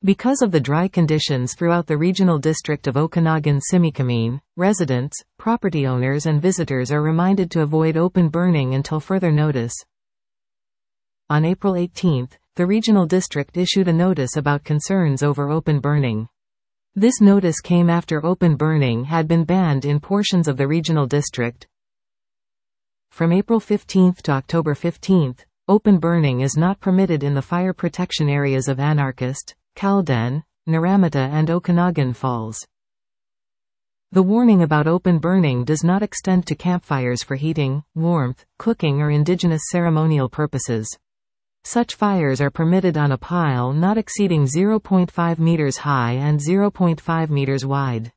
Because of the dry conditions throughout the regional district of Okanagan-Simikimane, residents, property owners and visitors are reminded to avoid open burning until further notice. On April 18, the regional district issued a notice about concerns over open burning. This notice came after open burning had been banned in portions of the regional district. From April 15 to October 15, open burning is not permitted in the fire protection areas of Anarchist, Calden, Naramata and Okanagan Falls. The warning about open burning does not extend to campfires for heating, warmth, cooking or indigenous ceremonial purposes. Such fires are permitted on a pile not exceeding 0.5 meters high and 0.5 meters wide.